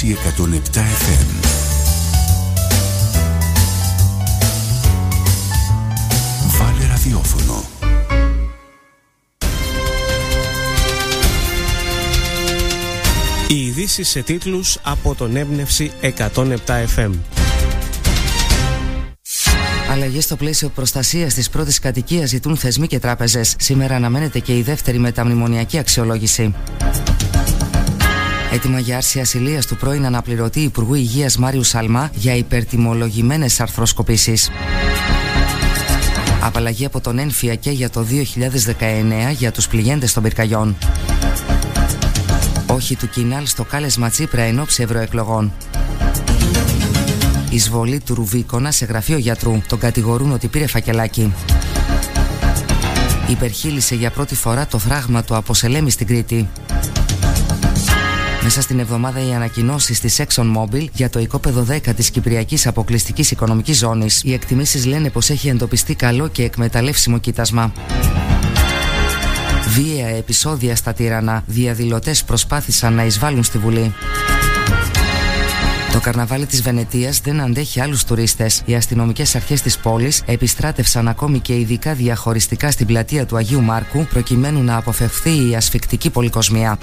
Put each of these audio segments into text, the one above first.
έμπνευση 107 FM. Βάλε ραδιόφωνο. Οι ειδήσεις σε τίτλους από τον έμπνευση 107 FM. Αλλαγές στο πλαίσιο προστασίας της πρώτης κατοικίας ζητούν θεσμοί και τράπεζες. Σήμερα αναμένεται και η δεύτερη μεταμνημονιακή αξιολόγηση. Έτοιμα για άρση ασυλίας του πρώην αναπληρωτή Υπουργού Υγείας Μάριου Σαλμά για υπερτιμολογημένες αρθροσκοπήσεις. Απαλλαγή από τον ΕΝΦΙΑ και για το 2019 για τους πληγέντες των πυρκαγιών. Όχι του Κινάλ στο κάλεσμα Τσίπρα εν ώψη ευρωεκλογών. Εισβολή του Ρουβίκονα σε γραφείο γιατρού. Τον κατηγορούν ότι πήρε φακελάκι. Υπερχείλησε για πρώτη φορά το φράγμα του από Σελέμι στην Κρήτη. Μέσα στην εβδομάδα οι ανακοινώσεις της ExxonMobil για το οικόπεδο 10 της Κυπριακής Αποκλειστικής Οικονομικής Ζώνης. Οι εκτιμήσεις λένε πως έχει εντοπιστεί καλό και εκμεταλλεύσιμο κοίτασμα. Βίαια επεισόδια στα Τύρανα. Διαδηλωτές προσπάθησαν να εισβάλλουν στη Βουλή. Το καρναβάλι της Βενετίας δεν αντέχει άλλους τουρίστες. Οι αστυνομικές αρχές της πόλης επιστράτευσαν ακόμη και ειδικά διαχωριστικά στην πλατεία του Αγίου Μάρκου προκειμένου να αποφευχθεί η ασφικτική πολυκοσμία.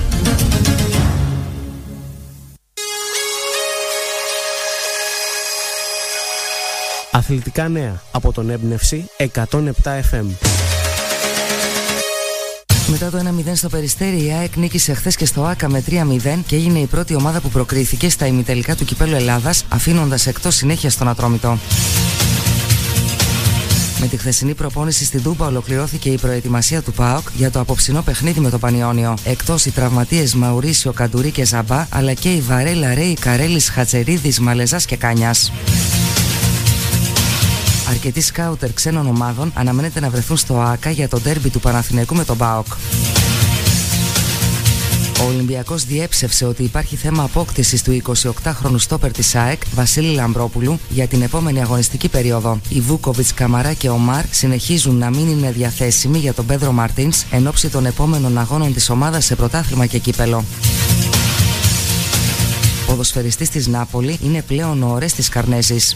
Αθλητικά νέα από τον έμπνευση 107 FM. Μετά το 1-0 στο Περιστέρι, η ΑΕΚ νίκησε χθες και στο ΆΚΑ με 3-0 και έγινε η πρώτη ομάδα που προκρίθηκε στα ημιτελικά του Κυπέλλου Ελλάδας, αφήνοντας εκτός συνέχεια στον Ατρόμητο. Με τη χθεσινή προπόνηση στην Τούμπα ολοκληρώθηκε η προετοιμασία του ΠΑΟΚ για το απόψινό παιχνίδι με το Πανιόνιο. Εκτός οι τραυματίες Μαουρίσιο, Καντουρί και Ζαμπά, αλλά και οι Βαρέλα, Ρέι, Καρέλης, Χατσερίδης, Μαλεζάς και Κάνιας. Αρκετοί σκάουτερ ξένων ομάδων αναμένεται να βρεθούν στο ΆΚΑ για το ντέρμπι του Παναθηναϊκού με τον ΠΑΟΚ. Ο Ολυμπιακός διέψευσε ότι υπάρχει θέμα απόκτησης του 28χρονου στόπερ της ΑΕΚ, Βασίλη Λαμπρόπουλου, για την επόμενη αγωνιστική περίοδο. Οι Βούκοβιτς, Καμαρά και Ομάρ συνεχίζουν να μην είναι διαθέσιμοι για τον Πέδρο Μαρτίνς εν ώψη των επόμενων αγώνων της ομάδας σε πρωτάθλημα και κύπελο. Ποδοσφαιριστής της Νάπολη είναι πλέον ο Ορέστης Καρνέζης.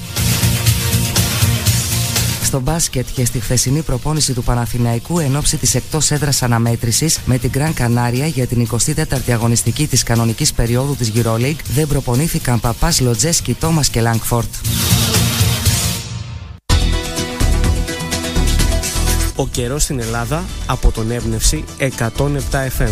Στο μπάσκετ και στη χθεσινή προπόνηση του Παναθηναϊκού εν ώψη της εκτός έδρας αναμέτρησης με την Γκραν Κανάρια για την 24η αγωνιστική της κανονικής περίοδου της EuroLeague δεν προπονήθηκαν Παπάς, Λοτζέσκι, Τόμας και Λάγκφορντ. Ο καιρός στην Ελλάδα από τον έμπνευση 107 FM.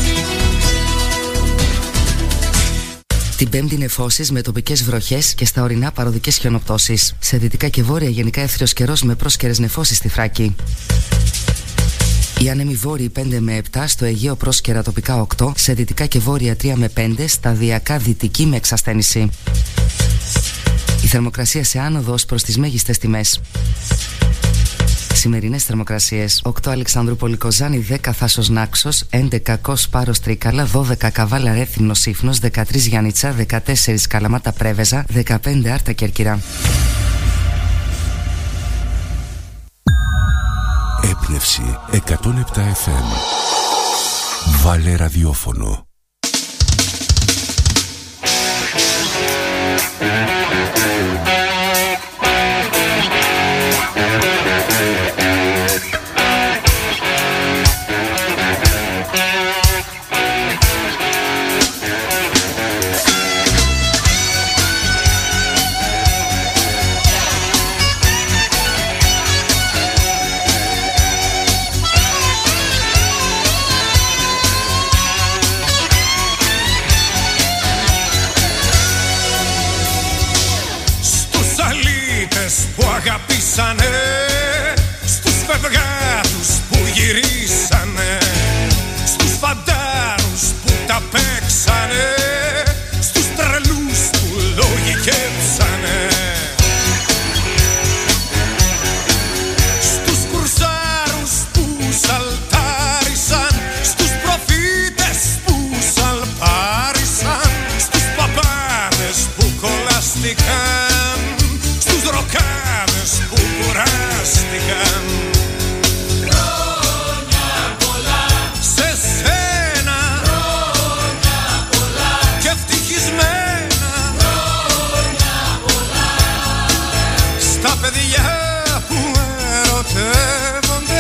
Την Πέμπτη νεφώσεις με τοπικές βροχές και στα ορεινά παροδικές χιονοπτώσεις. Σε δυτικά και βόρεια γενικά εύθριος καιρός με πρόσκαιρες νεφώσεις στη Θράκη. Οι άνεμοι βόρειοι 5 με 7, στο Αιγαίο πρόσκαιρα τοπικά 8, σε δυτικά και βόρεια 3 με 5, σταδιακά δυτική με εξασθένηση. Η θερμοκρασία σε άνοδο ως προς τις μέγιστες τιμές. Σημερινές θερμοκρασίες: 8 Αλεξανδρούπολη Κοζάνη, 10 Θάσος Νάξος, 11 Κος Πάρος Τρίκαλα, 12 Καβάλα Ρέθυμνος Σύφνος, 13 Γιάννητσα, 14 Καλαμάτα Πρέβεζα, 15 Άρτα Κέρκυρα. Έμπνευση 107 FM. Βάλε ραδιόφωνο. Αγαπήσανε στους φευγάτους που γυρίσανε, στους φαντάρους που τα παίξανε, στους τρελούς που λογικέψανε, στους κουρσάρους που σαλτάρισαν, στους προφήτες που σαλπάρισαν, στους παπάδες που κολλάστηκαν, στους ροκάδες που κουράστηκαν. Χρόνια πολλά σε σένα, χρόνια πολλά παιδιά που ερωτεύονται.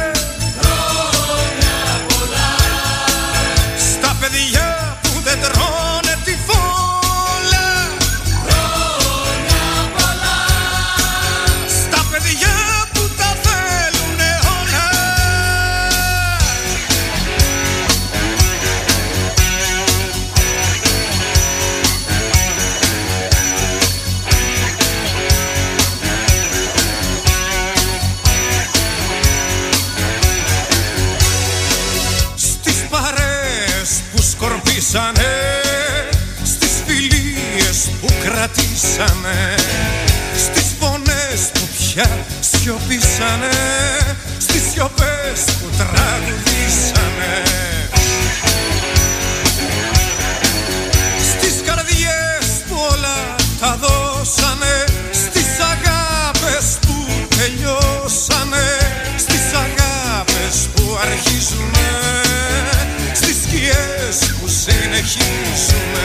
Χρόνια πολλά. Στα παιδιά που δεν τρώνε τη φόλα. Χρόνια πολλά. Στα παιδιά που τα θέλουνε όλα. Στις παρέες που σκορπίσανε, στις φιλίες που κρατήσανε, στις φωνές που πια σιωπήσανε, στις σιωπές που τραγουδήσανε, στις καρδιές που όλα τα δώσανε, στις αγάπες που τελειώσανε, στις αγάπες που αρχίζουνε, στις σκιές που συνεχίζουνε.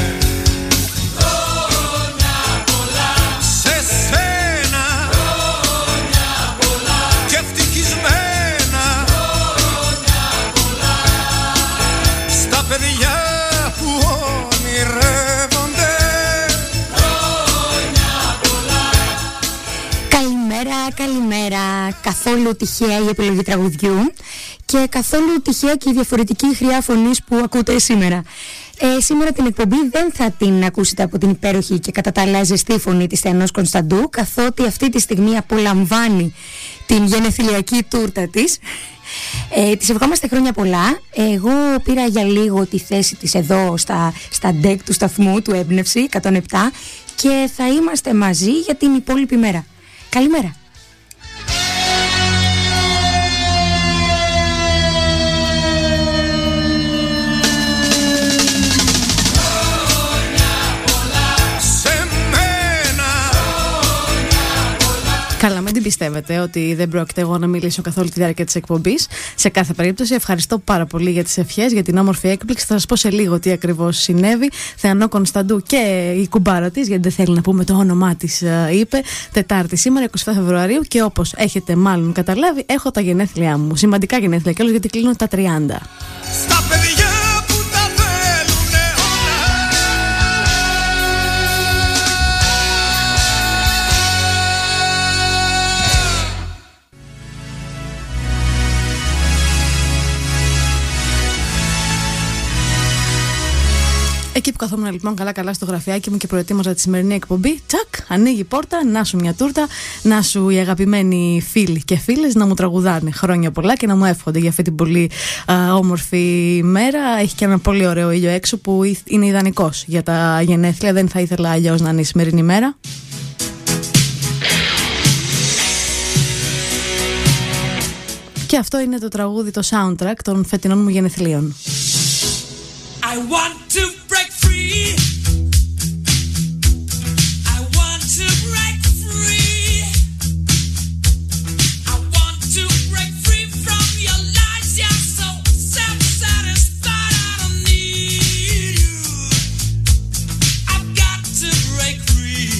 Χρόνια πολλά. Σε σένα. Χρόνια πολλά. Και ευτυχισμένα. Χρόνια πολλά. Στα παιδιά που ονειρεύονται. Χρόνια πολλά. Καλημέρα, καλημέρα. Καθόλου τυχαία η επιλογή τραγουδιού και καθόλου τυχαία και η διαφορετική χρειά φωνής που ακούτε σήμερα. Σήμερα την εκπομπή δεν θα την ακούσετε από την υπέροχη και κατά τα άλλα ζεστή φωνή της Θεανός Κωνσταντού, καθότι αυτή τη στιγμή απολαμβάνει την γενεθλιακή τούρτα της. Της ευχόμαστε χρόνια πολλά. Εγώ πήρα για λίγο τη θέση της εδώ στα ντεκ του σταθμού του Έμπνευση 107 και θα είμαστε μαζί για την υπόλοιπη μέρα. Καλημέρα. Καλά, μην την πιστεύετε ότι δεν πρόκειται εγώ να μιλήσω καθόλου τη διάρκεια της εκπομπής. Σε κάθε περίπτωση, ευχαριστώ πάρα πολύ για τις ευχές, για την όμορφη έκπληξη. Θα σας πω σε λίγο τι ακριβώς συνέβη. Θεανό Κωνσταντού και η κουμπάρα της, γιατί δεν θέλει να πούμε το όνομά της, είπε. Τετάρτη σήμερα, 27 Φεβρουαρίου, και όπως έχετε μάλλον καταλάβει, έχω τα γενέθλιά μου. Σημαντικά γενέθλια κιόλας, γιατί κλείνω τα 30. Στα παιδιά που τα θέλουνε όλα. Εκεί που καθόμουν λοιπόν καλά στο γραφιάκι μου και προετοίμαζα τη σημερινή εκπομπή, τσακ, ανοίγει η πόρτα, να σου μια τούρτα, να σου οι αγαπημένοι φίλοι και φίλες να μου τραγουδάνε χρόνια πολλά και να μου εύχονται για αυτή την πολύ όμορφη μέρα. Έχει και ένα πολύ ωραίο ήλιο έξω που είναι ιδανικός για τα γενέθλια, δεν θα ήθελα αλλιώς να είναι η σημερινή μέρα. Και αυτό είναι το τραγούδι, το soundtrack των φετινών μου γενεθλίων. I want to break free. I want to break free. I want to break free from your lies. You're so self-satisfied. I don't need you. I've got to break free.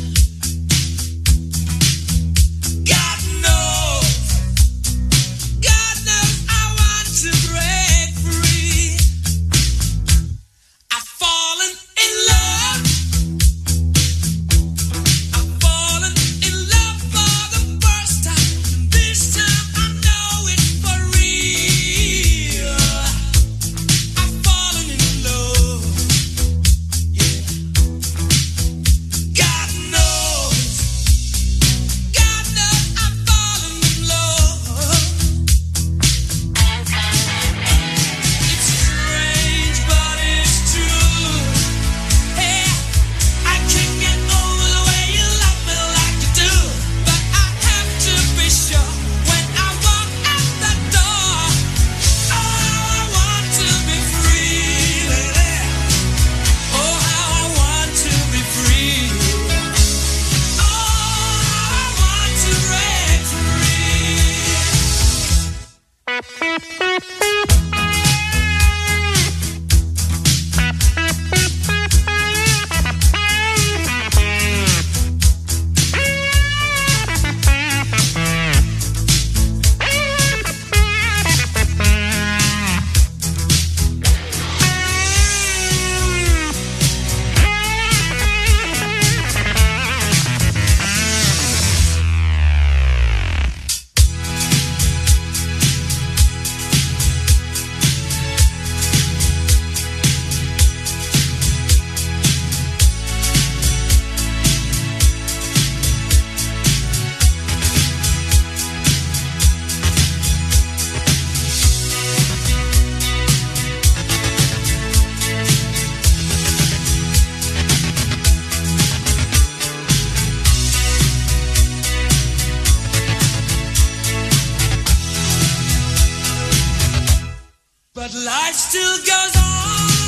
God knows I want to break free. life still goes on.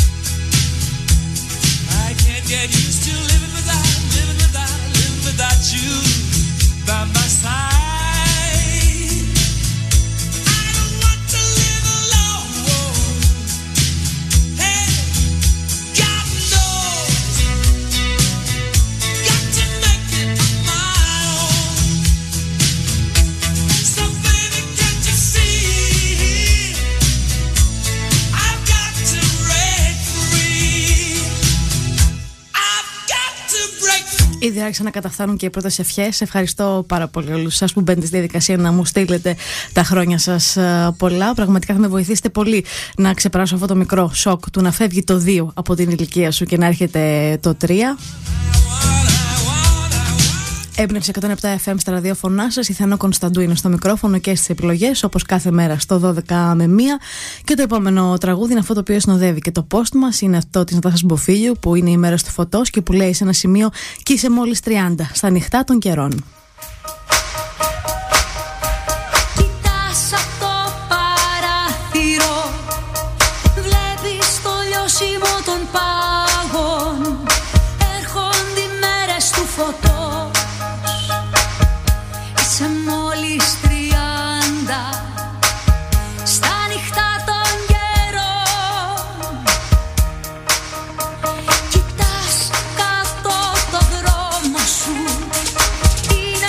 I can't get used to living without you by my side. Ήδη άρχισαν να καταφθάνουν και οι πρώτες ευχές. Ευχαριστώ πάρα πολύ όλους σας που μπαίνετε στη διαδικασία να μου στείλετε τα χρόνια σας πολλά. Πραγματικά θα με βοηθήσετε πολύ να ξεπεράσω αυτό το μικρό σοκ του να φεύγει το 2 από την ηλικία σου και να έρχεται το 3. Έμπνευση 107 FM στα ραδιόφωνά σας. Η Θεανό Κωνσταντού είναι στο μικρόφωνο και στις επιλογές, όπως κάθε μέρα στο 12 με 1. Και το επόμενο τραγούδι είναι αυτό το οποίο συνοδεύει και το post μας. Είναι αυτό της Νατάσας Μποφίλιου, που είναι η μέρα του φωτός και που λέει σε ένα σημείο «Κι είσαι μόλις 30, στα νυχτά των καιρών». Κοιτάς απ' το παράθυρο, βλέπεις το λιώσιμο των πάγων, έρχονται οι μέρες του φωτός. Σε μόλις 30, στα νυχτά των καιρών. Κοιτάς κάτω το δρόμο σου, την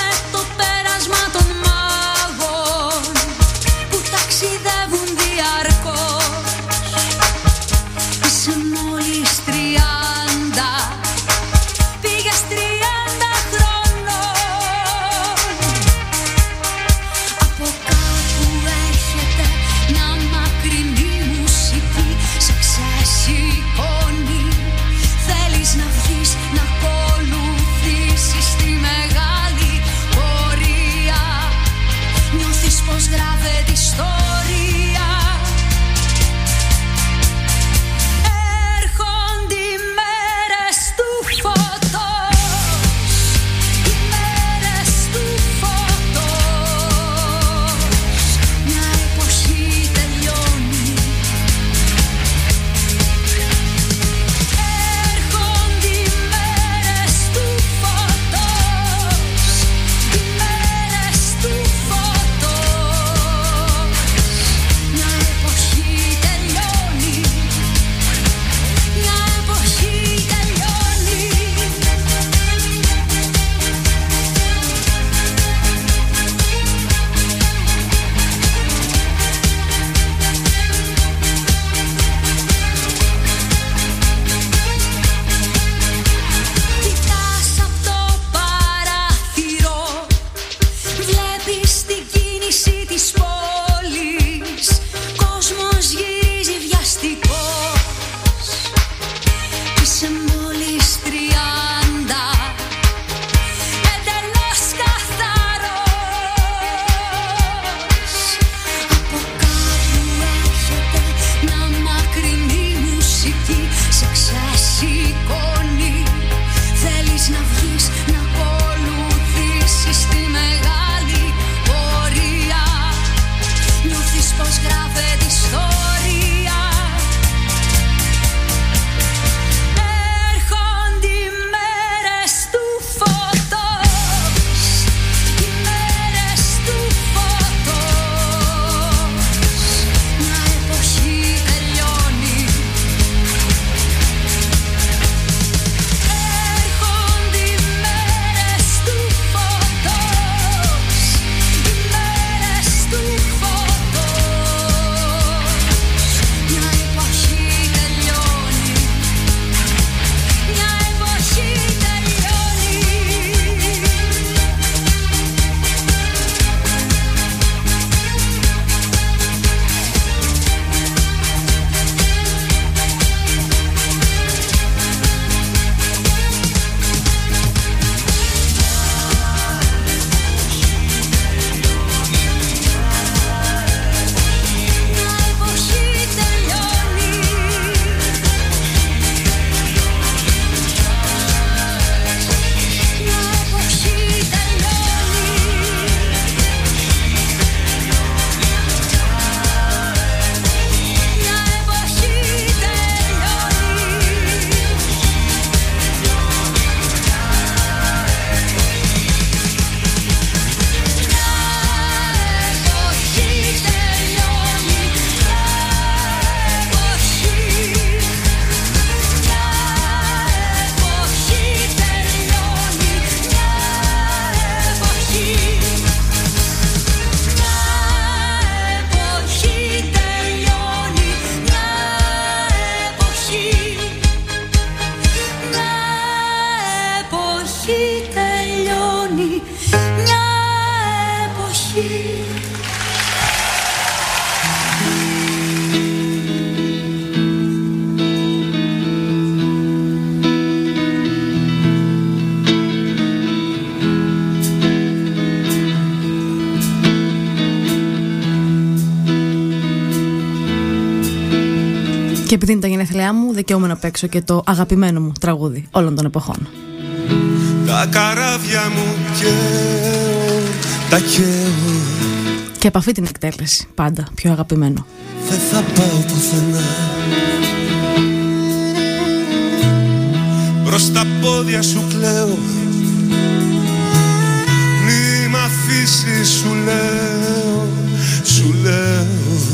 ψυχή. Και επειδή είναι τα γενέθλιά μου, δικαιούμαι να παίξω και το αγαπημένο μου τραγούδι όλων των εποχών. Τα καράβια μου καίω, τα καίω. Και από αυτή την εκτέλεση, πάντα πιο αγαπημένο. Δεν θα πάω πουθενά. Προς τα πόδια σου κλαίω. Μη μ' αφήσεις, σου λέω, σου λέω.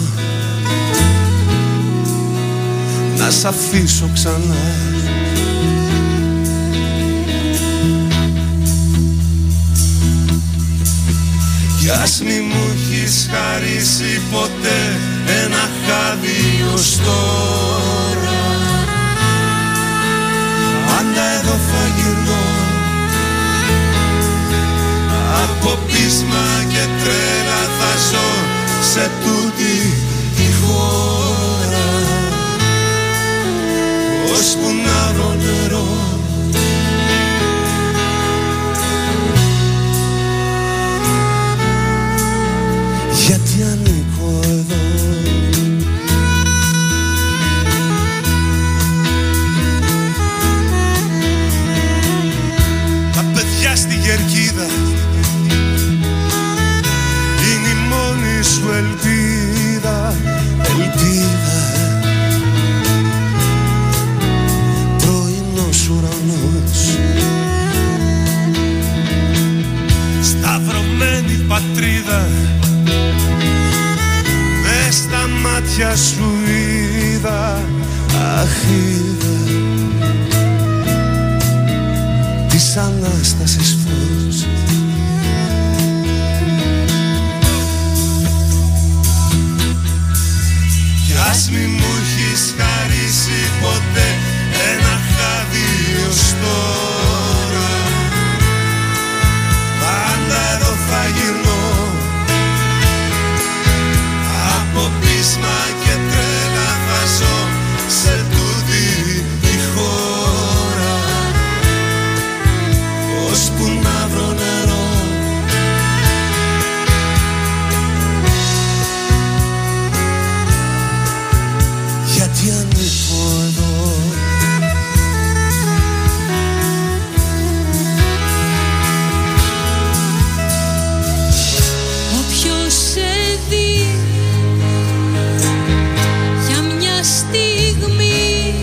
Να σ' αφήσω ξανά. Κι ας μη μου έχεις χαρίσει ποτέ ένα χάδι ως τώρα, πάντα εδώ θα γυρνώ. Από πείσμα και τρέλα θα ζω σε τούτη τη χώρα, ώσπου να βρω νερό. Γιατί ανήκω εδώ. Τα παιδιά στη Γερκίδα είναι η μόνη σου ελπίδα, ελπίδα. Πρωινός ουρανός, σταυρωμένη πατρίδα. Μες στα μάτια σου είδα, αχ είδα της Ανάστασης φως. Κι ας μη μου έχεις χαρίσει ποτέ ένα χάδι ως τώρα, πάντα εδώ θα γυρνώ. Από πείσμα και τρέλα θα ζω σε τούτη τη χώρα, ώσπου να βρω νερό. Γιατί ανήκω εδώ. Όποιος σε δει για μια στιγμή,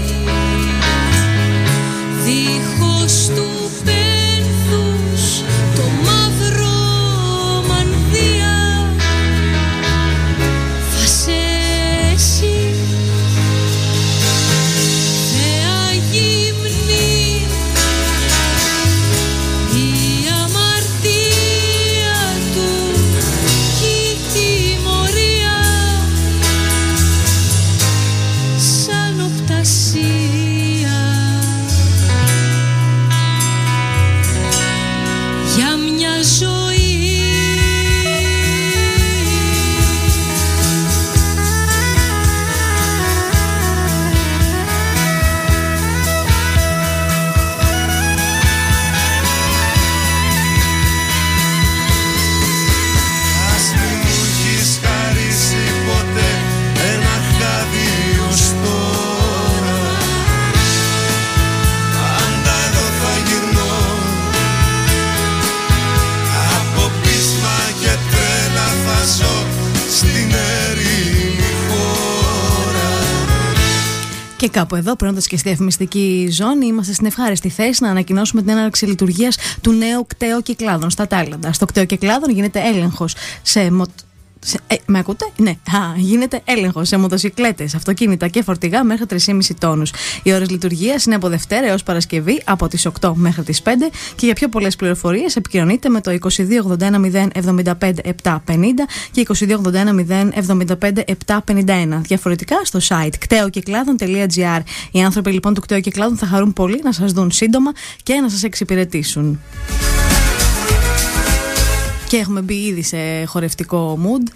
δίχως του πένθους το μαύρο μανδύα, θα σε εσύ θεά γυμνή, η αμαρτία του κι η τιμωρία σαν οπτασία για μια ζωή. Ας μη μου έχεις χαρίσει ποτέ ένα χάδι ως τώρα, πάντα εδώ θα γυρνώ. Από πείσμα και τρέλα θα ζω στην ερήμη χώρα. Και κάπου εδώ, περνώντας και στη διαφημιστική ζώνη, είμαστε στην ευχάριστη θέση να ανακοινώσουμε την έναρξη λειτουργίας του νέου κταίου Κυκλάδων στα Τάιλαντα. Στο κταίο Κυκλάδων γίνεται έλεγχος σε με ακούτε? Ναι. Γίνεται έλεγχος σε μοτοσικλέτες, αυτοκίνητα και φορτηγά μέχρι 3,5 τόνους. Οι ώρες λειτουργίας είναι από Δευτέρα έως Παρασκευή από τις 8 μέχρι τις 5 και για πιο πολλές πληροφορίες επικοινωνείτε με το 2281 075 750 και 2281 075 751. Διαφορετικά στο site κταίοκυκλάδων.gr. Οι άνθρωποι λοιπόν του Κταίου Κυκλάδων θα χαρούν πολύ να σας δουν σύντομα και να σας εξυπηρετήσουν. Και έχουμε μπει ήδη σε χορευτικό mood.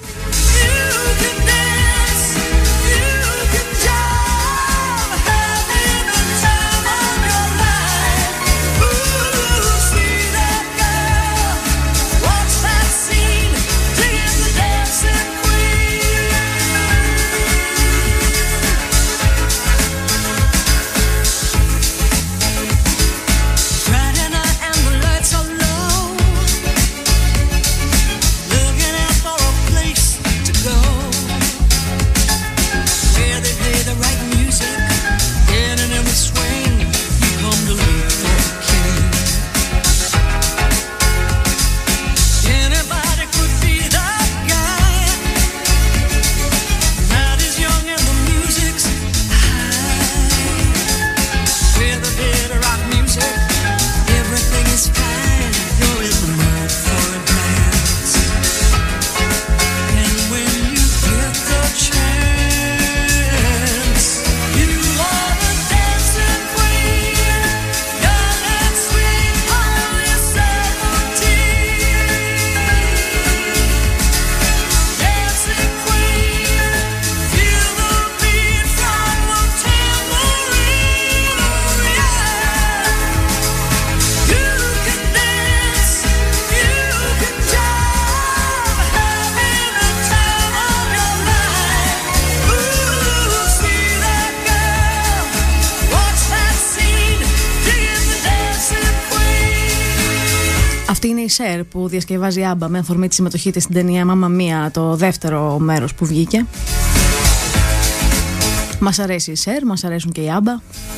Αυτή είναι η Cher που διασκευάζει Άμπα με αφορμή τη συμμετοχή της στην ταινία Μάμα Μία, το δεύτερο μέρος που βγήκε. Μας αρέσει η Cher, μας αρέσουν και οι Άμπα.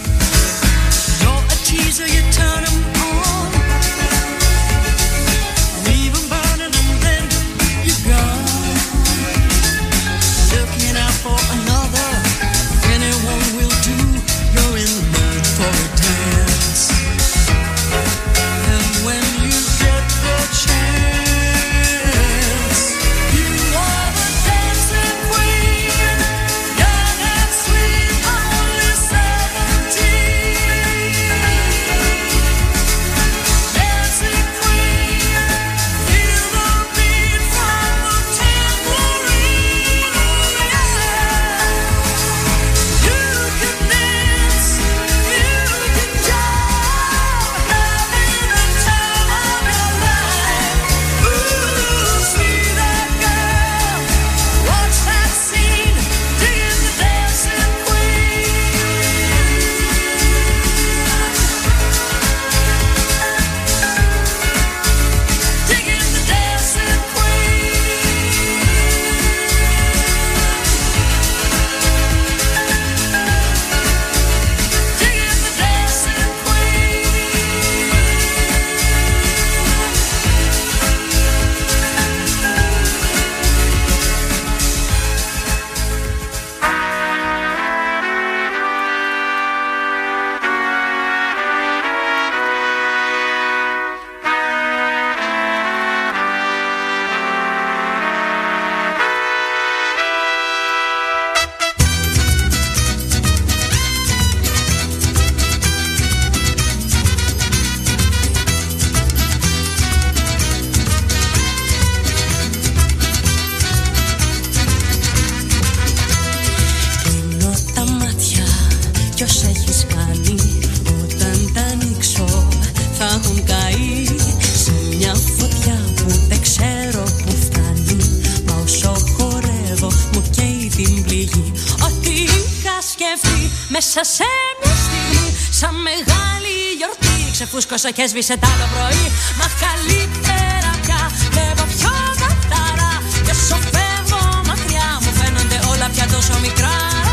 Μέσα σε μια στιγμή, σαν μεγάλη γιορτή, ξεφούσκωσα και σβήσε τ' άλλο πρωί. Μα καλύτερα πια βλέπω πιο καθαρά. Και όσο φεύγω μακριά μου φαίνονται όλα πια τόσο μικρά.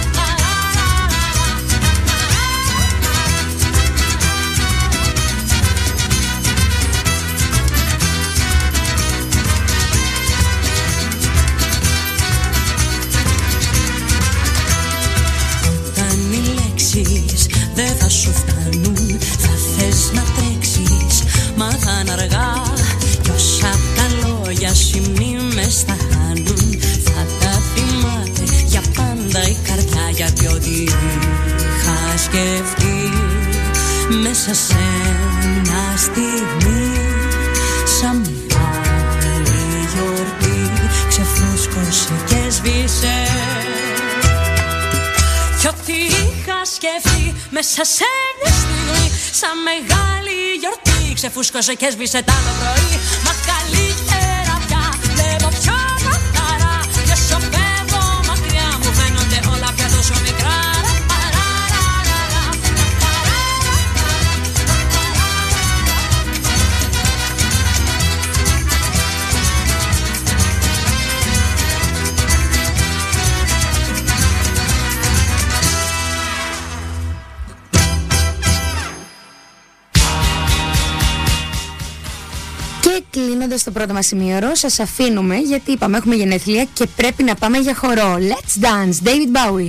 Δεν θα σου φτάνουν, θα θες να τρέξεις, μα θα είναι αργά. Κι όσα τα λόγια σου μνήμες θα χάνουν, θα τα θυμάται για πάντα η καρδιά. Γιατί ό,τι είχα σκεφτεί μέσα σε ένα στιγμή, σαν μεγάλη μέσα σε μια στιγμή. Σαν μεγάλη γιορτή ξεφούσκωσε και σβήσε τ' άλλο πρωί. Μα καλύτερα πια βλέπω πιο καθαρά. Και όσο φεύγω μακριά μου φαίνονται όλα πια τόσο μικρά. Και κλείνοντας το πρώτο μας ημίωρο, σας αφήνουμε γιατί είπαμε έχουμε γενέθλια και πρέπει να πάμε για χορό. Let's dance, David Bowie.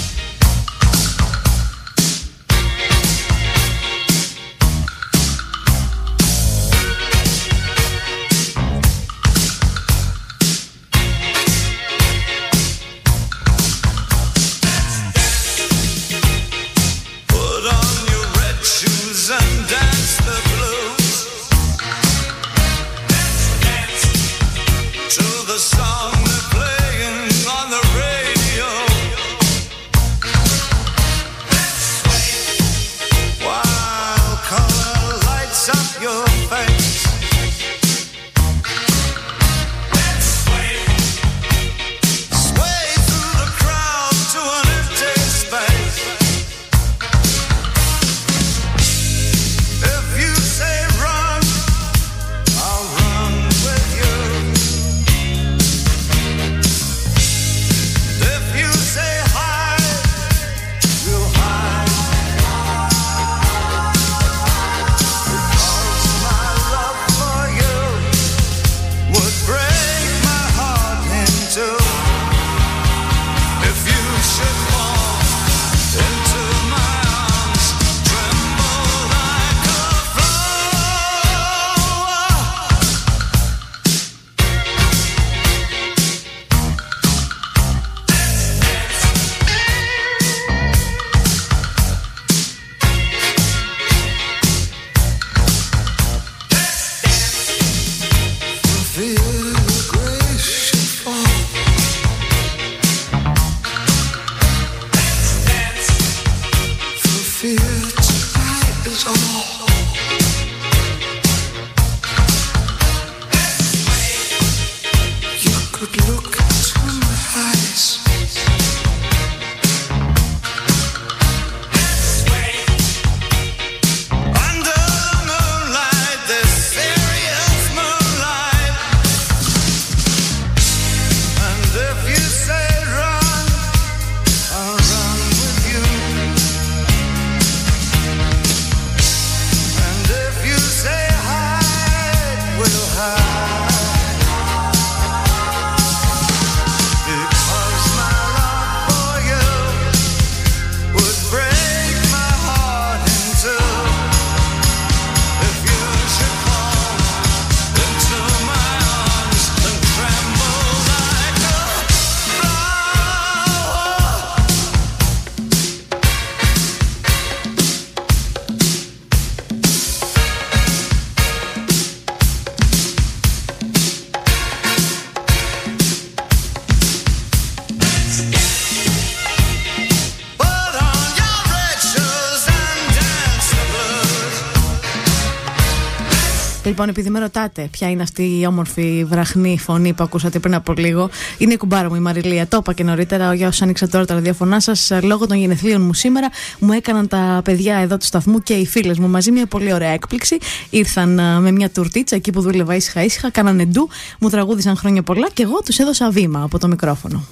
Λοιπόν, επειδή με ρωτάτε ποια είναι αυτή η όμορφη βραχνή φωνή που ακούσατε πριν από λίγο, είναι η κουμπάρα μου η Μαριλία. Το είπα και νωρίτερα, για όσους άνοιξαν τώρα τα ραδιόφωνά σας, λόγω των γενεθλίων μου σήμερα, μου έκαναν τα παιδιά εδώ του σταθμού και οι φίλες μου μαζί μια πολύ ωραία έκπληξη. Ήρθαν με μια τουρτίτσα εκεί που δούλευα ήσυχα, κάνανε ντου, μου τραγούδισαν χρόνια πολλά και εγώ τους έδωσα βήμα από το μικρόφωνο.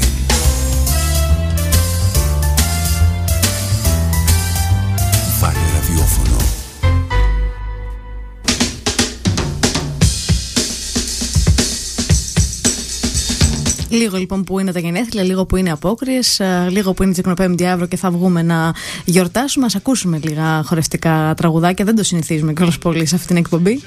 Βάλε Λίγο λοιπόν που είναι τα γενέθλια, λίγο που είναι απόκριες, λίγο που είναι Τσικνοπέμπτη αύριο και θα βγούμε να γιορτάσουμε. Ας ακούσουμε λίγα χορευτικά τραγουδάκια, δεν το συνηθίζουμε κιόλας πολύ σε αυτή την εκπομπή.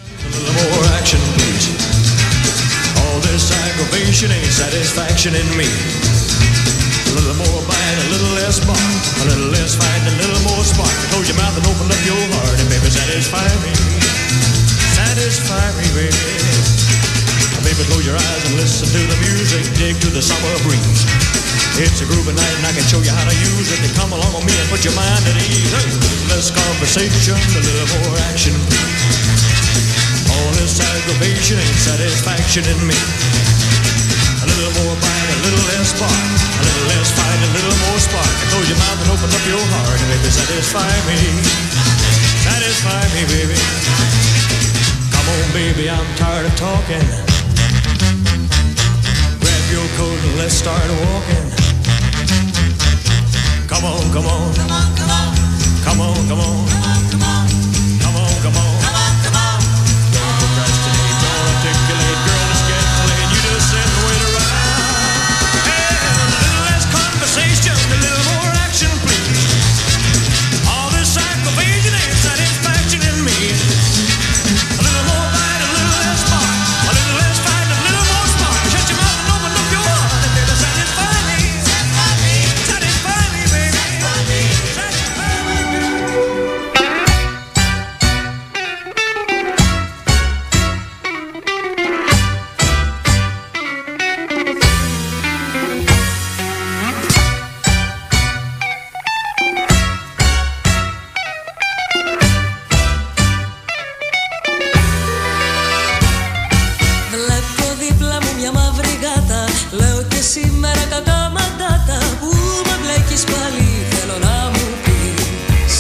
A little more bite, a little less bark, a little less fight, a little more spark. Close your mouth and open up your heart, and baby, satisfy me. Satisfy me, baby. Baby, close your eyes and listen to the music, dig to the summer breeze. It's a groovy night and I can show you how to use it. Come along with me and put your mind at ease. Hey, less conversation, a little more action, please. All this aggravation ain't satisfaction in me. A little more bite, a little less spark, a little less fight, a little more spark. Close your mouth and open up your heart, and baby, satisfy me. Satisfy me, baby. Come on, baby, I'm tired of talking. Grab your coat and let's start walking. Come on, come on. Come on, come on. Come on, come on. Come on, come on. Come on, come on. Come on, come on. Don't procrastinate, don't articulate, girl, it's getting late. You just sit and wait around. Just a little more action, please. All this aggravation ain't satisfaction in me. A little more bite, a little less spark, a little less fight, a little more spark. Shut your mouth and open up your heart, and baby, satisfy me. Satisfy me, baby. Satisfy me, σήμερα κατά μαντάτα που με μπλέκεις πάλι, θέλω να μου πεις.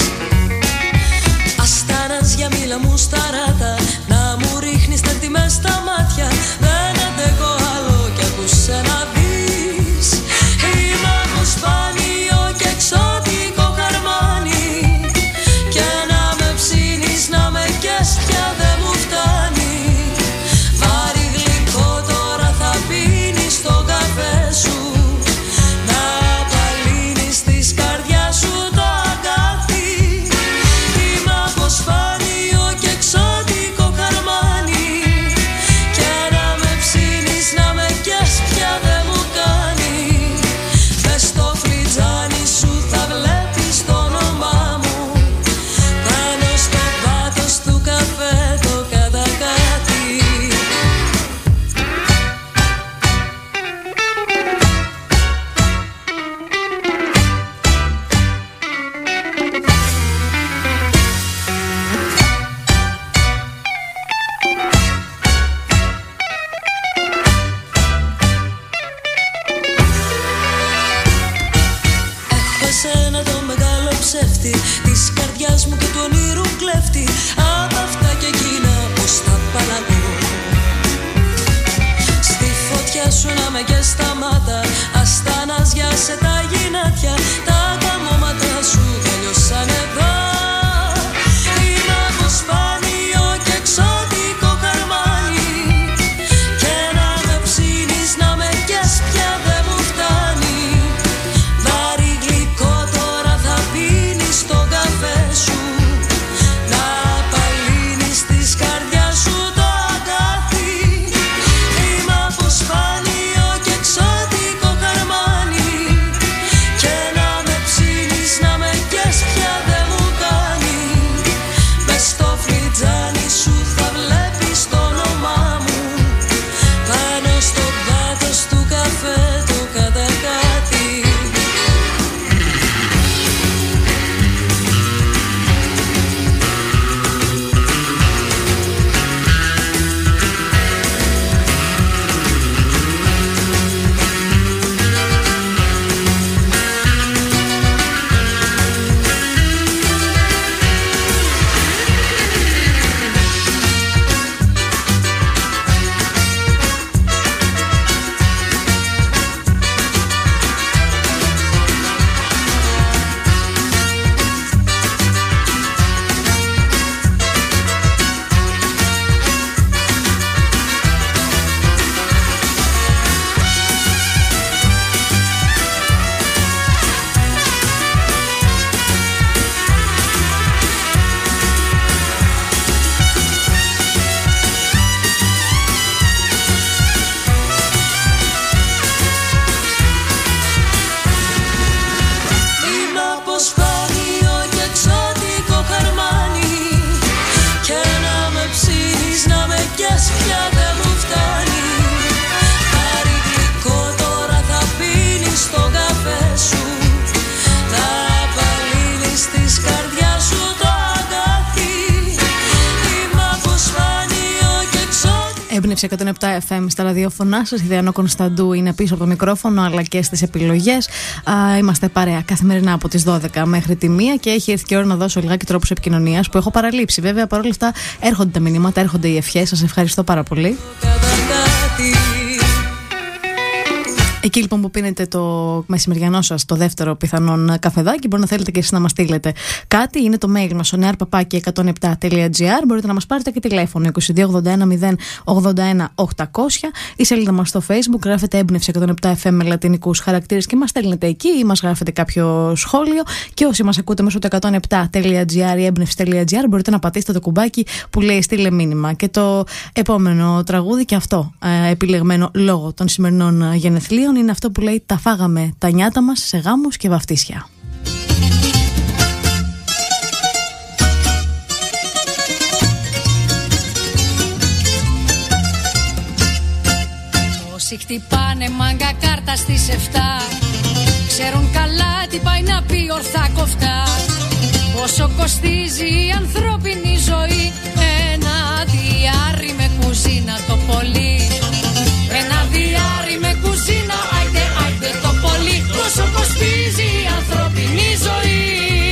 Αστάνας για μίλα μου σταράτα, να μου ρίχνεις τέρτη μες στα μάτια. Δεν αντέχω άλλο κι ακούσε να δεις. Είμαι από σπάνιο και εξωτικό χαρμάνι, και να με ψήνεις, να με κες πια δεν μου φτάνει. Βάρη γλυκό τώρα θα πίνεις στο καφέ σου, να απαλύνεις της καρδιάς σου το αγκάθι. Είμαι από σπάνιο και εξωτικό χαρμάνι, και να με ψήνεις, να με κες πια δεν μου κάνει. Μες στο φλιτζάνι σου θα βλέπεις το όνομά μου, πάνω στο πάτος του καφέ το κατακάτι. Έχω εσένα το μεγάλο ψεύτη της καρδιάς μου και του ονείρου κλέφτη. Απ' αυτά και εκείνα πως τα παλαγώ. Στη φωτιά σου να με καίς τα μάτα, αστάνας για σε τα γυνάτια. Τα καμώματα σου τελειώσαν εδώ. Είμαι από σπάνιο και εξωτικό χαρμάνι, και να με ψήνεις, να με καίς πια δεν μου φτάνει. Βάρη γλυκό τώρα θα πίνεις στο καφέ σου, να απαλύνεις της καρδιάς σου το αγκάθι. Είμαι από σπάνιο και εξωτικό χαρμάνι, Έμπνευση 107 FM στα ραδιόφωνά σας. Η Διανό Κωνσταντού είναι πίσω από το μικρόφωνο αλλά και στις επιλογές. Είμαστε παρέα καθημερινά από τις 12 μέχρι τη 1 και έχει έρθει και ώρα να δώσω λιγάκι τρόπους επικοινωνίας που έχω παραλείψει. Βέβαια παρόλα αυτά έρχονται τα μηνύματα, έρχονται οι ευχές. Σας ευχαριστώ πάρα πολύ. Εκεί λοιπόν που πίνετε το μεσημεριανό σας, το δεύτερο πιθανόν καφεδάκι, μπορεί να θέλετε και εσείς να μας στείλετε κάτι. Είναι το mail μας, onearpapaki107.gr. Μπορείτε να μας πάρετε και τηλέφωνο 2281 081 800. Η σελίδα μας στο Facebook, γράφετε Έμπνευση 107 FM με λατινικούς χαρακτήρες και μας στέλνετε εκεί ή μας γράφετε κάποιο σχόλιο. Και όσοι μας ακούτε μέσω του 107.gr ή έμπνευση.gr, μπορείτε να πατήσετε το κουμπάκι που λέει στείλε μήνυμα. Και το επόμενο τραγούδι, και αυτό επιλεγμένο λόγω των σημερινών γενεθλίων, είναι αυτό που λέει «Τα φάγαμε τα νιάτα μας σε γάμους και βαφτίσια». Όσοι χτυπάνε μάγκα κάρτα στις 7 ξέρουν καλά τι πάει να πει ορθά κοφτά. Πόσο κοστίζει η ανθρώπινη ζωή, ένα διάρρη με κουζίνα το πολύ. Ένα διάρρη με κουζίνα, άιντε, άιντε το πολύ. Πόσο κοστίζει η ανθρώπινη ζωή.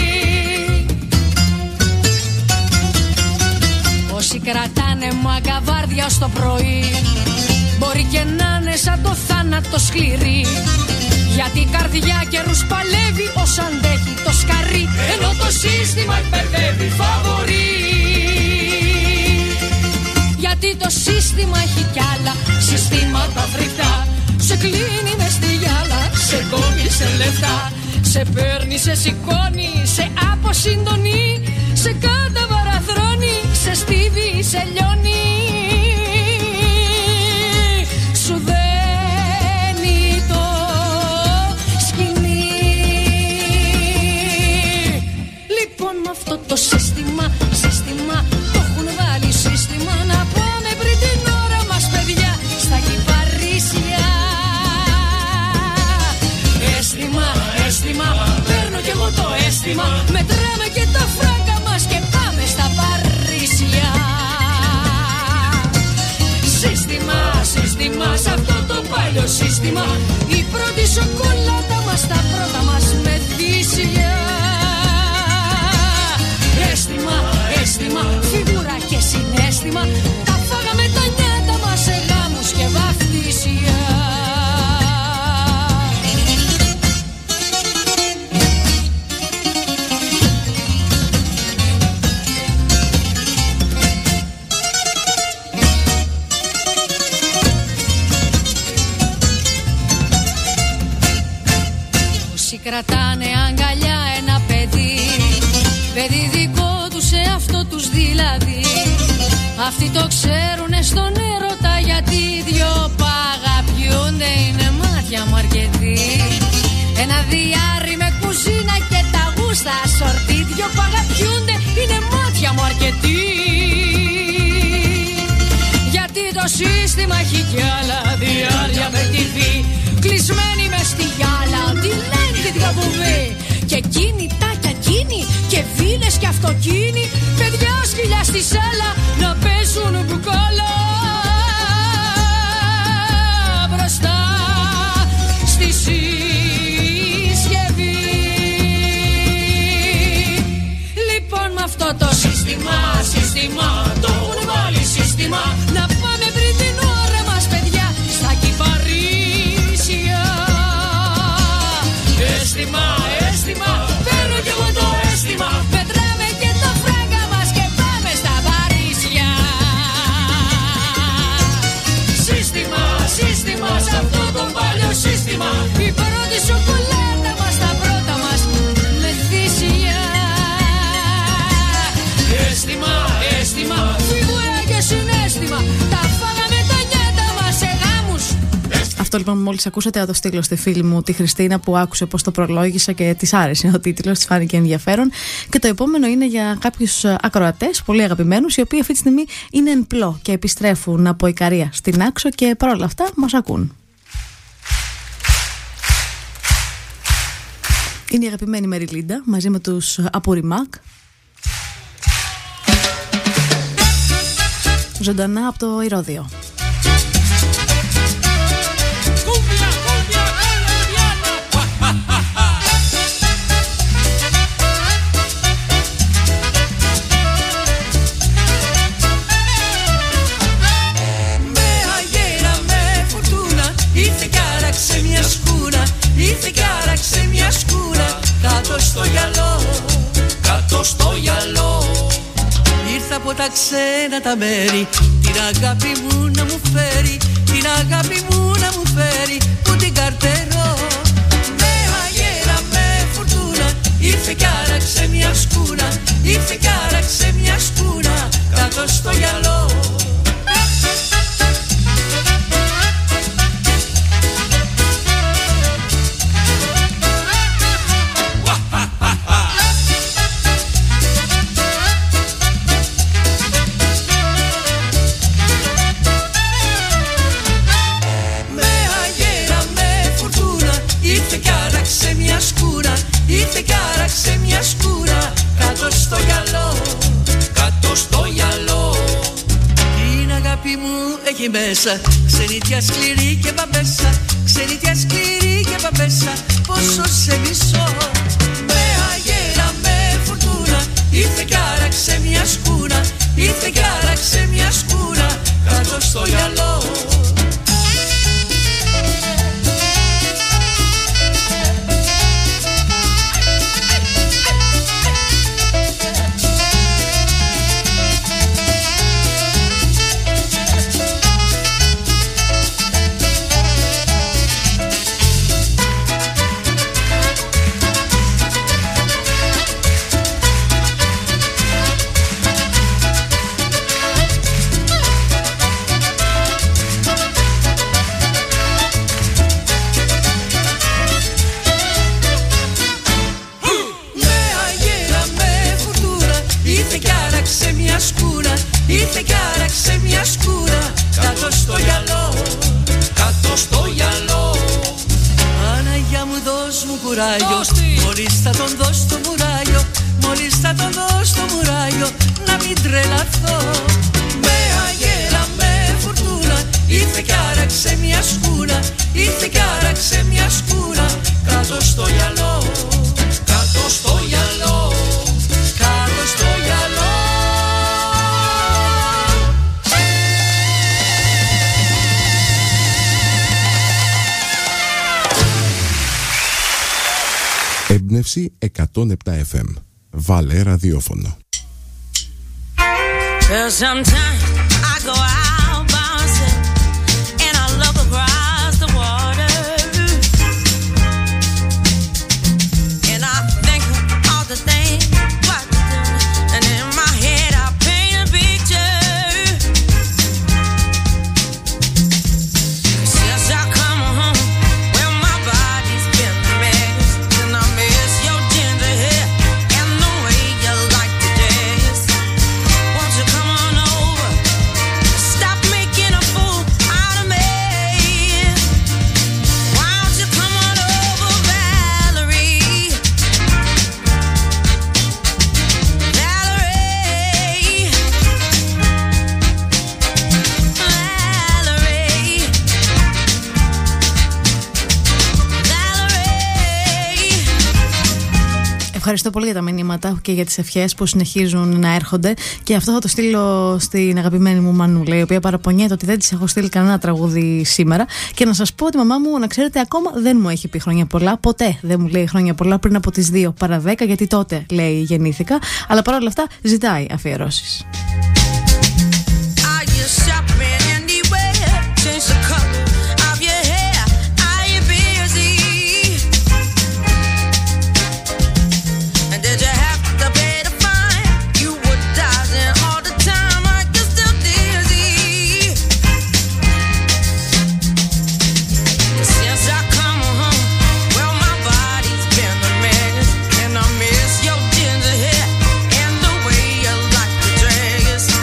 Όσοι κρατάνε μαγκαβάρδια ως το πρωί, μπορεί και να είναι σαν το θάνατο σκληρή. Γιατί η καρδιά καιρούς παλεύει ως αντέχει το σκαρί, ενώ το σύστημα υπερβεύει φαβορί. Γιατί το σύστημα έχει κι άλλα συστήματα φρικτά. Σε κλείνει μες στη γυάλα, σε κόβει σε λεφτά. Σε παίρνει, σε σηκώνει, σε αποσυντονεί. Σε καταβαραθρώνει, σε στίβει, σε λιώνει. Σου δένει το σκηνή. Λοιπόν με αυτό το σύστημα το έχουν βάλει σύστημα. Να πάμε πριν την ώρα μας παιδιά στα κυπαρίσια. Αίσθημα, παίρνω κι εγώ το αίσθημα. Μετράμε και τα φράγκα μας και πάμε στα Παρίσια. Σύστημα, σε αυτό το παλιό σύστημα. Η πρώτη σοκολάτα μας, τα πρώτα μας μεθύσια. Αίσθημα, φιγούρα και συναίσθημα. Τα φάγαμε τα νιάτα μας σε γάμους και βαφτίσια. Όσοι κρατάνε αγκαλιά ένα παιδί, παιδί δικό τους σε αυτό τους δηλαδή. Αυτοί το ξέρουνε στον έρωτα, γιατί δυο παγαπιούνται, είναι μάτια μου αρκετοί. Ένα διάρρη με κουζίνα και τα γούστα σορτί. Δυο παγαπιούνται, είναι μάτια μου αρκετοί. Γιατί το σύστημα έχει κι άλλα διάρρια με τη βή. Κλεισμένοι μες στη γυάλα, ό,τι λένε τη διαβουβή. Και κινητάκια κίνη και βίλες και αυτοκίνη. Παιδιά σκυλιά στη σάλα να παίζουν μπουκάλα. Μπροστά στη συσκευή. Λοιπόν με αυτό το σύστημα το έχουν βάλει σύστημα. Να πάμε πριν την ώρα μας παιδιά στα κυπαρίσια. Αίσθημα, παίρνω κι εγώ το αίσθημα. Μετράμε και τα φράγκα μας και πάμε στα Παρίσια. Σύστημα, σε αυτό το παλιό σύστημα. Η πρώτη σοκολάτα μας, τα πρώτα μας μεθύσια. Αίσθημα, φιγούρα και συναίσθημα. Τα φάγαμε τα νιάτα μας σε γάμους. Αυτό λοιπόν που μόλις ακούσατε θα το στείλω στη φίλη μου τη Χριστίνα που άκουσε πώς το προλόγησα και της άρεσε ο τίτλος, της φάνηκε ενδιαφέρον. Και το επόμενο είναι για κάποιους ακροατές πολύ αγαπημένους, οι οποίοι αυτή τη στιγμή είναι εν πλώ και επιστρέφουν από Ικαρία στην Άξο και παρόλα αυτά μας ακούν. Είναι η αγαπημένη Μεριλίντα μαζί με τους Αποριμάκ. Ζωντανά από το Ηρώδειο. στα ξένα τα μέρη. Την αγάπη μου να μου φέρει, την αγάπη μου να μου φέρει, που την καρτερώ. Με αγέρα, με φουρτούνα, ήρθε κι άραξε μια σκούνα, ήρθε κι άραξε μια σκούνα κάτω στο γυαλό. Ήρθε κι άραξε μια σκούρα κάτω στο γυαλό, κάτω στο γυαλό. Την αγάπη μου έχει μέσα ξενιτιά σκληρή και παπέσα, ξενιτιά σκληρή και παπέσα, πόσο σε μισώ. Με αγέρα, με φουρτούνα, ήρθε κι άραξε μια σκούρα, ήρθε κι άραξε μια σκούρα κάτω στο γυαλό. Ήρθε κι άραξε μια σκούρα κάτω στο γυαλό, κάτω στο γυαλό. Παναγιά μου δώσ' μου κουράγιο, μόλις θα τον δώσ' το μουράγιο, μόλις θα τον δώσ' το μουράγιο, να μην τρελαθώ. Με αγέρα, με φουρτούνα, ήρθε κι άραξε μια σκούρα, ήρθε κι άραξε μια σκούρα κάτω στο γυαλό, κάτω στο γυαλό, κάτω στο γυαλό. Έμπνευση 107 FM. Βάλε ραδιόφωνο. Ευχαριστώ πολύ για τα μηνύματα και για τις ευχές που συνεχίζουν να έρχονται. Και αυτό θα το στείλω στην αγαπημένη μου Μανούλα, η οποία παραπονιέται ότι δεν της έχω στείλει κανένα τραγούδι σήμερα. Και να σας πω ότι η μαμά μου, να ξέρετε, ακόμα δεν μου έχει πει χρόνια πολλά. Ποτέ δεν μου λέει χρόνια πολλά πριν από τις 2 παρά 10, γιατί τότε λέει γεννήθηκα. Αλλά παρόλα αυτά ζητάει αφιερώσεις. Your ginger hair and the way you like to dress.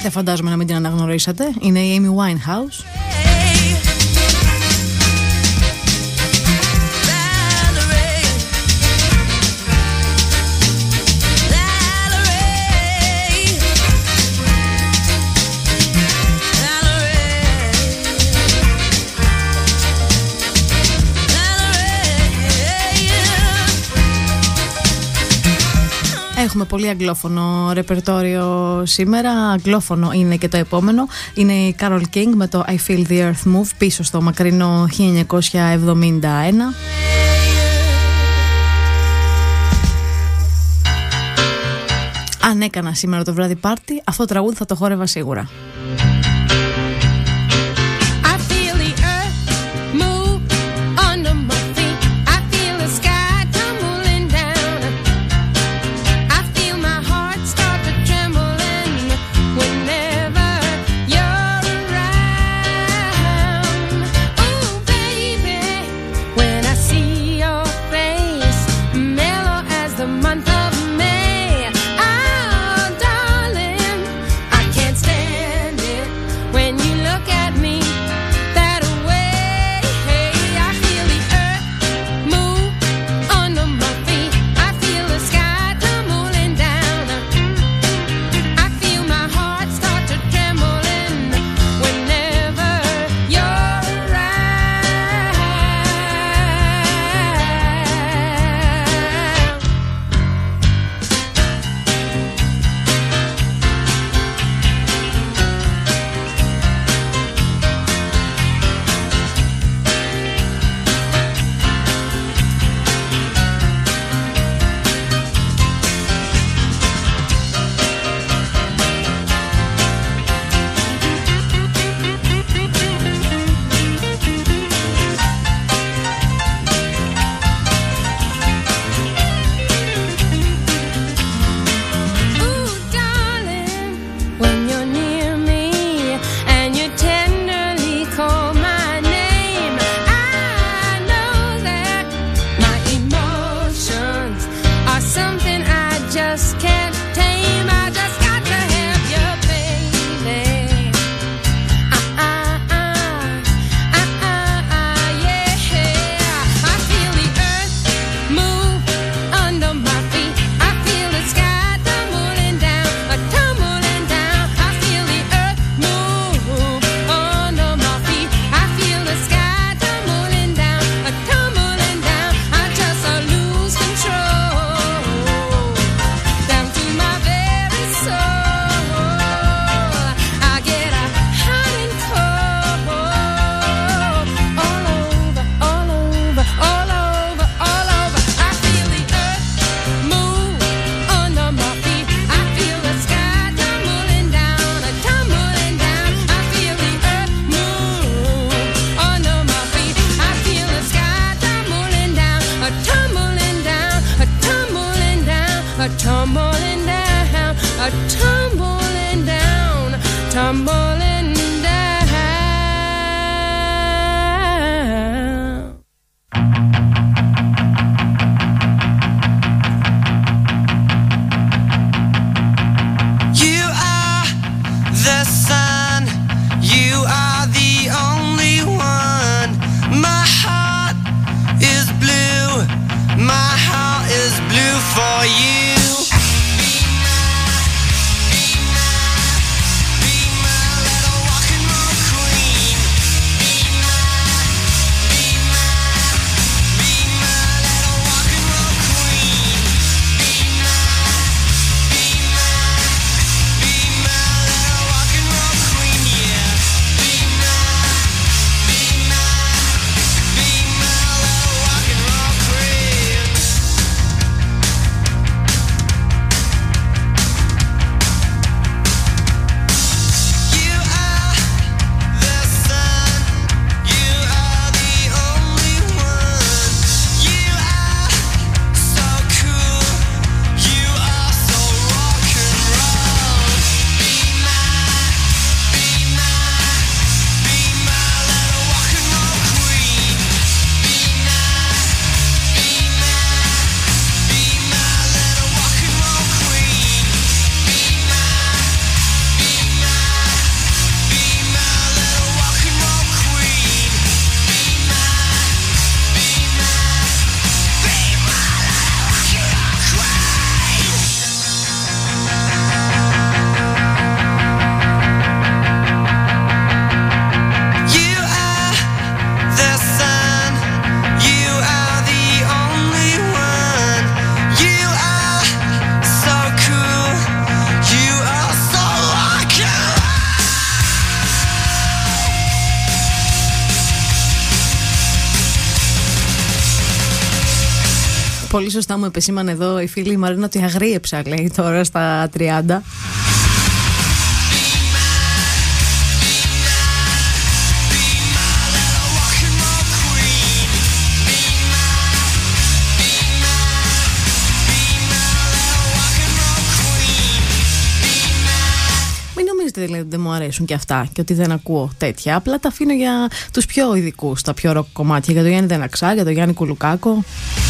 Δεν φαντάζομαι να μην την αναγνωρίσατε. Είναι η Amy Winehouse. Έχουμε πολύ αγγλόφωνο ρεπερτόριο σήμερα. Αγγλόφωνο είναι και το επόμενο. Είναι η Carole King με το I Feel the Earth Move πίσω στο μακρινό 1971. Αν έκανα σήμερα το βράδυ πάρτι, αυτό το τραγούδι θα το χόρευα σίγουρα. Month of May, oh darling, I can't stand Πολύ σωστά μου επεσήμανε εδώ η φίλη Μαρίνα ότι αγρίεψα, λέει, τώρα στα 30. Δηλαδή ότι δεν μου αρέσουν και αυτά και ότι δεν ακούω τέτοια. Απλά τα αφήνω για τους πιο ειδικούς, τα πιο ροκ κομμάτια. Για τον Γιάννη Δεναξά, για τον Γιάννη Κουλουκάκο.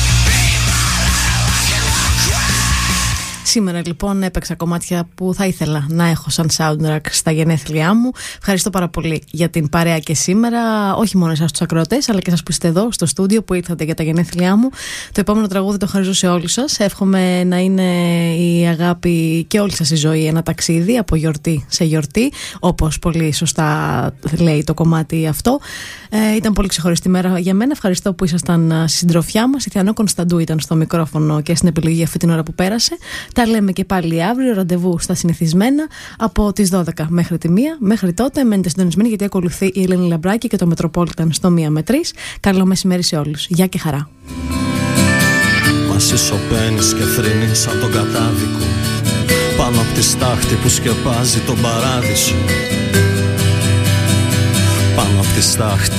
Σήμερα λοιπόν έπαιξα κομμάτια που θα ήθελα να έχω σαν soundtrack στα γενέθλιά μου. Ευχαριστώ πάρα πολύ για την παρέα και σήμερα. Όχι μόνο εσάς τους ακροατές, αλλά και εσάς που είστε εδώ στο στούντιο που ήρθατε για τα γενέθλιά μου. Το επόμενο τραγούδι το χαρίζω σε όλους σας. Εύχομαι να είναι η αγάπη και όλη σας η ζωή ένα ταξίδι από γιορτή σε γιορτή, όπως πολύ σωστά λέει το κομμάτι αυτό. Ήταν πολύ ξεχωριστή μέρα για μένα. Ευχαριστώ που ήσασταν στη συντροφιά μας. Η Θεανό Κωνσταντού ήταν στο μικρόφωνο και στην επιλογή αυτή την ώρα που πέρασε. Τα λέμε και πάλι αύριο, ραντεβού στα συνηθισμένα από τις 12 μέχρι τη 1. Μέχρι τότε μένετε συντονισμένοι γιατί ακολουθεί η Ελένη Λαμπράκη και το Μετροπόλιταν στο 1 με 3. Καλό μεσημέρι σε όλους. Γεια και χαρά. Μας ισοπαίνεις και θρύνεις σαν τον κατάδικο πάνω από τη στάχτη που σκεπάζει τον παράδεισο. Πάνω από τη στάχτη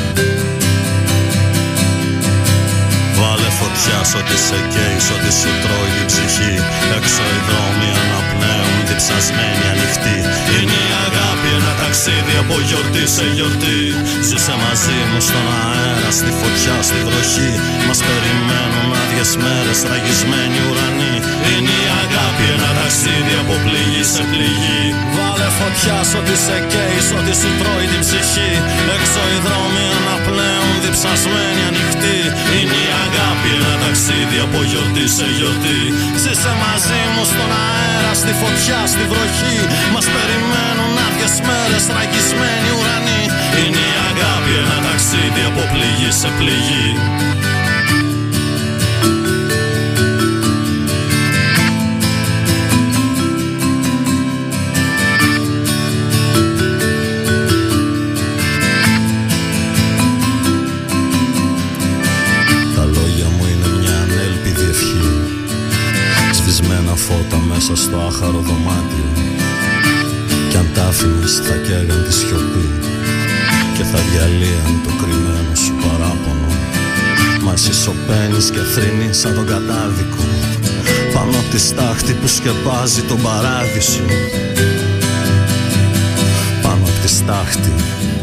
βάλε φωτιά σ' ό,τι σε καίει, σ' ό,τι σου τρώει την ψυχή. Έξω οι δρόμοι αναπνέουν διψασμένοι ανοιχτοί. Είναι η αγάπη ένα ταξίδι από γιορτή σε γιορτή. Ζήσε μαζί μου στον αέρα, στη φωτιά, στη βροχή. Μας περιμένουν άδειες μέρες, ραγισμένοι ουρανοί. Είναι η αγάπη ένα ταξίδι από πληγή σε πληγή. Βάλε φωτιά σ' ό,τι σε καίει, σ' ό,τι σου τρώει την ψυχή. Έξω οι δρόμοι αναπνέουν διψασμένοι ανοιχτοί. Είναι η αγάπη ένα ταξίδι από γιορτή σε γιορτή. Ζήσε μαζί μου στον αέρα, στη φωτιά, στη βροχή. Μας περιμένουν άδειες μέρες, ραγισμένοι ουρανοί. Είναι η αγάπη ένα ταξίδι από πληγή σε πληγή. Σβησμένα φώτα μέσα στο άχαρο δωμάτιο. Κι αν τ' άφηνες θα καίγαν τη σιωπή και θα διαλύαν το κρυμμένο σου παράπονο. Μα εσύ σωπαίνεις και θρύνεις σαν τον κατάδικο πάνω απ' τη στάχτη που σκεπάζει τον παράδεισο. Πάνω απ' τη στάχτη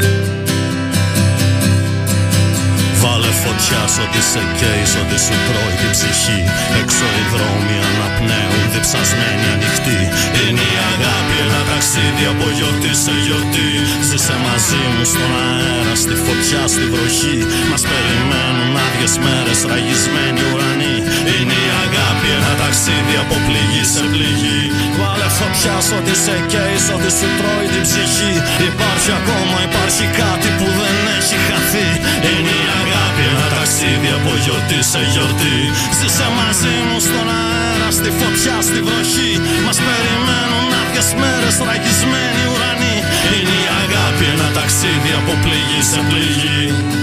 βάλε φωτιά σ' ό,τι σε καίει, σ' ό,τι σου τρώει την ψυχή. Έξω οι δρόμοι αναπνέουν διψασμένοι ανοιχτοί. Είναι η αγάπη ένα ταξίδι από γιορτή σε γιορτή. Ζήσε μαζί μου στον αέρα, στη φωτιά, στη βροχή. Μας περιμένουν άδειες μέρες, ραγισμένοι ουρανοί. Είναι η αγάπη ένα ταξίδι από πληγή σε πληγή. Βάλε φωτιά σ' ό,τι σε καίει, σ' ό,τι σου τρώει την ψυχή. Υπάρχει ακόμα, υπάρχει κάτι που δεν έχει χαθεί. Είναι η αγάπη ένα ταξίδι από γιορτή σε γιορτή. Ζήσε μαζί μου στον αέρα, στη φωτιά, στη βροχή. Μας περιμένουν άδειες μέρες, ραγισμένοι ουρανοί. Είναι η αγάπη ένα ταξίδι από πληγή σε πληγή.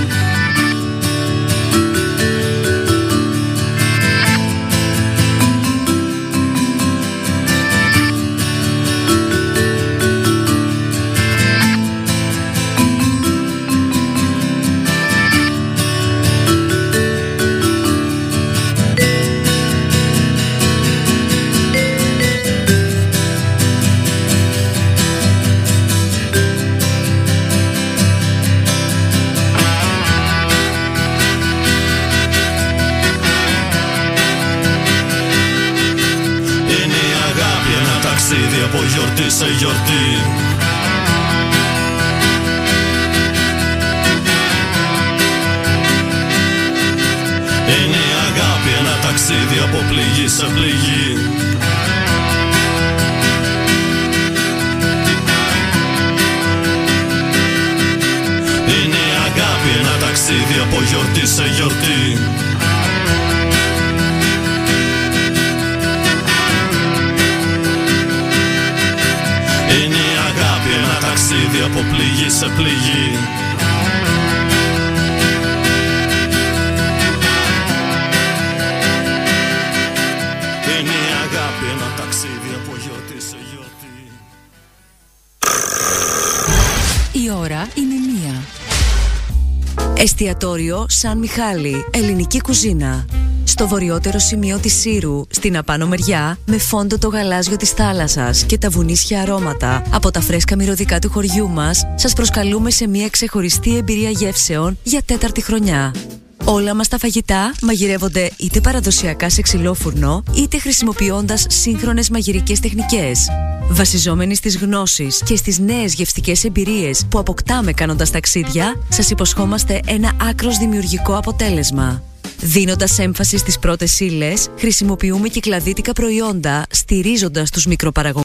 Από γιορτή σε γιορτή. Είναι η αγάπη ένα ταξίδι από πληγή σε πληγή. Είναι η αγάπη ένα ταξίδι από γιορτή σε γιορτή. Είναι η αγάπη ένα ταξίδι από πληγή σε πληγή. ταξίδι από γιορτή σε γιορτή. Η ώρα είναι 1. Εστιατόριο Σαν Μιχάλη, ελληνική κουζίνα. Στο βορειότερο σημείο της Σύρου, στην απάνω μεριά, με φόντο το γαλάζιο της θάλασσας και τα βουνίσια αρώματα από τα φρέσκα μυρωδικά του χωριού μας, σας προσκαλούμε σε μια ξεχωριστή εμπειρία γεύσεων για 4η χρονιά. Όλα μας τα φαγητά μαγειρεύονται είτε παραδοσιακά σε ξυλόφουρνο, είτε χρησιμοποιώντας σύγχρονες μαγειρικές τεχνικές. Βασιζόμενοι στις γνώσεις και στις νέες γευστικές εμπειρίες που αποκτάμε κάνοντας ταξίδια, σας υποσχόμαστε ένα άκρος δημιουργικό αποτέλεσμα. Δίνοντας έμφαση στις πρώτες ύλες, χρησιμοποιούμε κυκλαδίτικα προϊόντα, στηρίζοντας τους μικροπαραγωγούς.